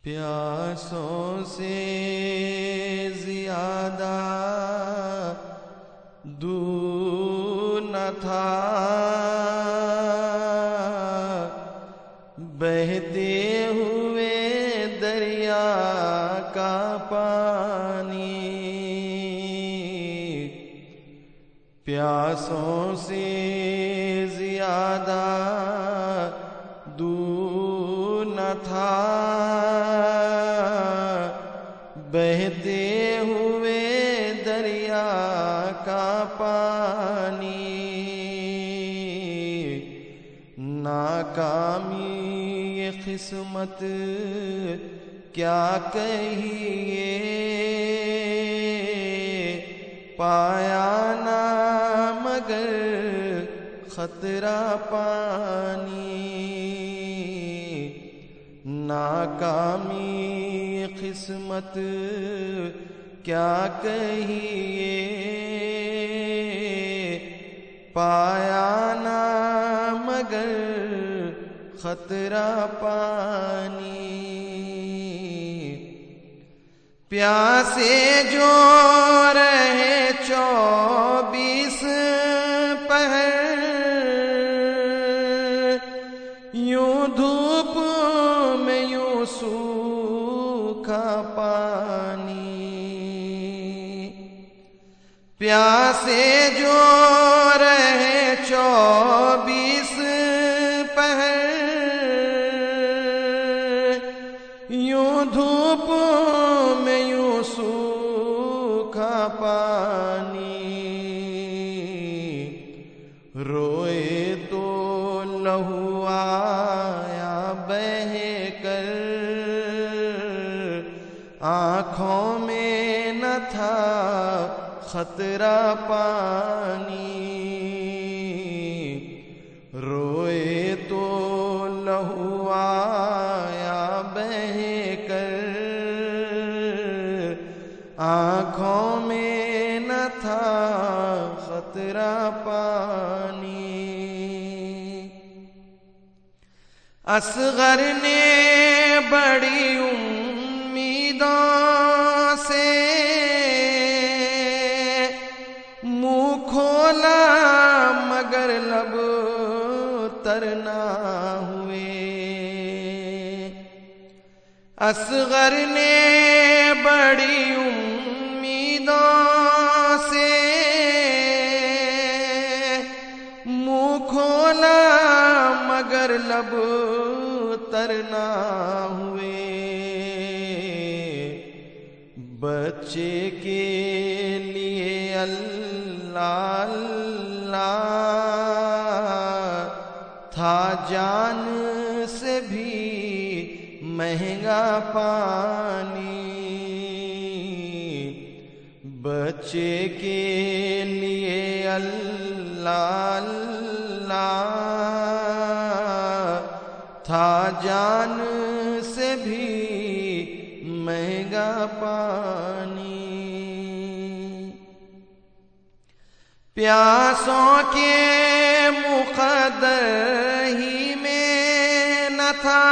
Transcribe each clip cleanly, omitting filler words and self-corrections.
پیاسوں سے زیادہ دور نہ تھا بہتے ہوئے دریا کا پانی، پیاسوں سے زیادہ دور نہ تھا بہتے ہوئے دریا کا پانی، ناکامی یہ قسمت کیا کہیے، پایا نہ مگر خطرہ پانی، ناکامی قسمت کیا کہیے، پایا نہ مگر خطرہ پانی، پیاسے جو رہے 24 پہر، یوں دھوپ میں یوں سوکھا پانی، پیاسے جو رہے 24 پہر، یوں دھوپ میں یوں سوکھا پانی، روئے تو لہو آیا بہہ کر، آنکھوں میں نہ تھا خطرہ پانی، روئے تو لہو آیا بہہ کر، آنکھوں میں نہ تھا خطرہ پانی، اصغر نے بڑی امیدوں سے منہ کھولا مگر لب تر نہ ہوئے، اصغر نے بڑی امیدوں سے منہ کھولا مگر لب تر نہ ہوئے، بچے کے لیے اللہ اللہ تھا جان سے بھی مہنگا پانی، بچے کے لیے اللہ اللہ تھا جان سے بھی مہنگا پانی، پیاسوں کے مقدر ہی میں نہ تھا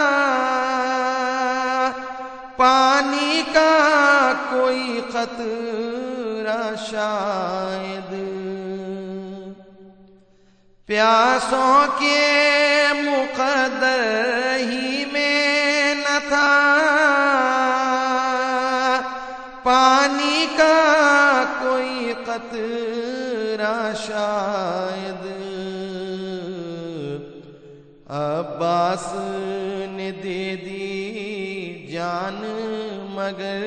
پانی کا کوئی قطرہ شاید، پیاسوں کے مقدر ہی میں نہ تھا پانی کا کوئی قطرہ شاید، عباس نے دے دی جان مگر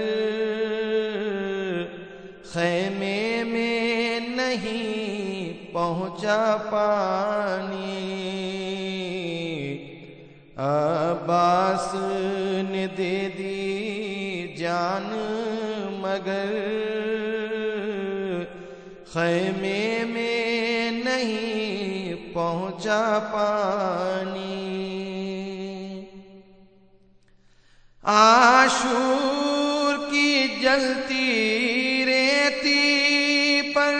خیمے میں نہیں پہنچا پانی، عباس نے دے دی جان مگر خیمے میں نہیں پہنچا پانی، عاشور کی جلتی ریتی پر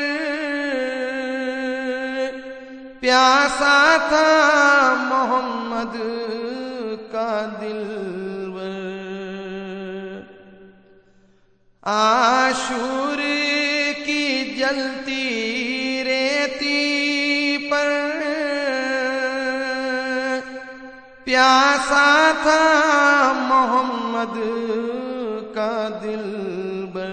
پیاسا تھا محمد کا دلبر، عاشور کی جلتی ریتی پر پیاسا تھا محمد کا دلبر،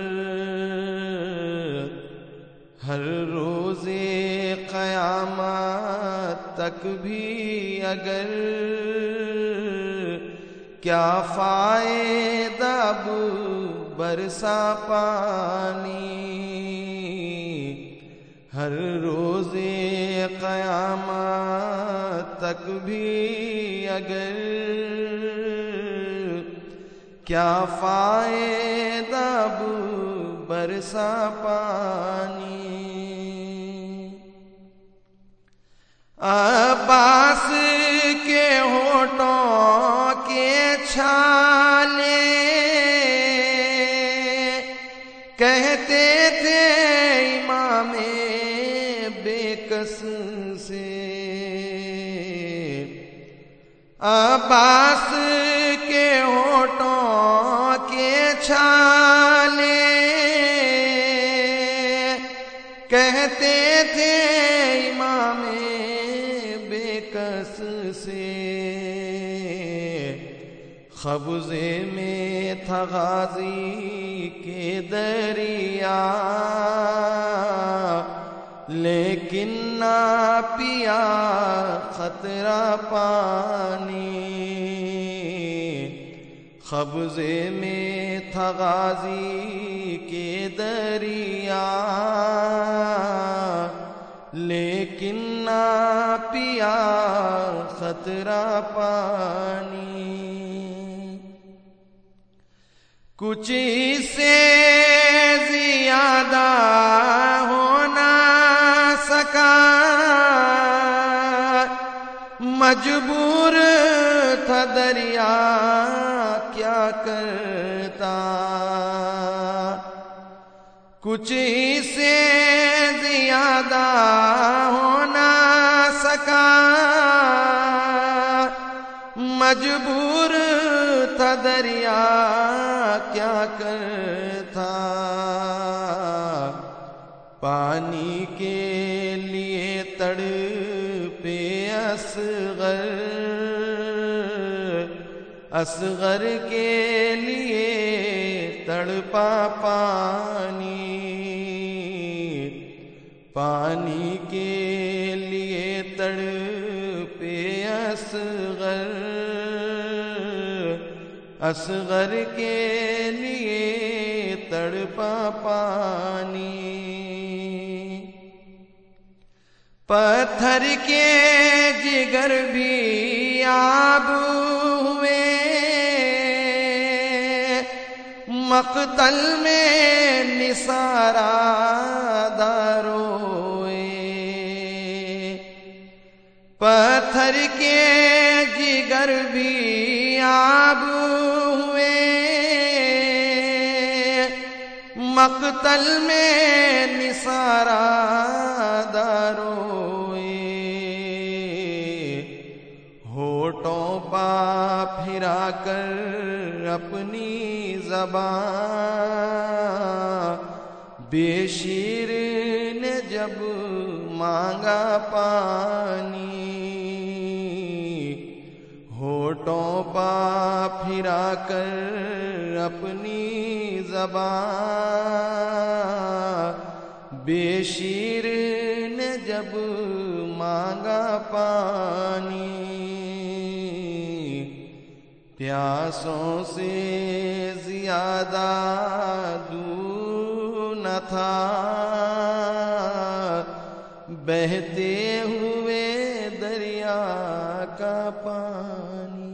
ہر روز قیامت تک بھی اگر کیا فائدہ اب برسا پانی، ہر روز قیامت تک بھی اگر کیا فائدہ اب برسا پانی۔ عباس کے ہونٹوں کے چھالے کہتے تھے امام بے کس سے، عباس کے ہونٹوں کے چھالے کہتے تھے امام بے کس سے، قبضے میں تھا غازی کے دریا لیکن نہ پیا خطرہ پانی، قبضے میں تھا غازی کے دریا لیکن نہ پیا خطرہ پانی، کچھ اس سے زیادہ ہو نہ سکا، مجبور تھا دریا کیا کرتا، کچھ اس سے زیادہ ہو نہ سکا، مجبور تھا دریا کیا کرتا، پانی کے لیے تڑپے اصغر کے لیے تڑپا پانی، پانی کے لیے تڑپے اصغر کے لیے تڑپا پانی، پتھر کے جگر بھی آب ہوئے، مقتل میں نثارا داروئے، پتھر کے جگر بھی آب ہوئے، مقتل میں نثارا داروئے، ہونٹوں پا پھرا کر اپنی زبان بے شیر نے جب مانگا پانی، ہونٹوں پا پھرا کر اپنی زبان بے شیر نے جب مانگا پانی، پیاسوں سے زیادہ دور نہ تھا بہتے ہوئے دریا کا پانی۔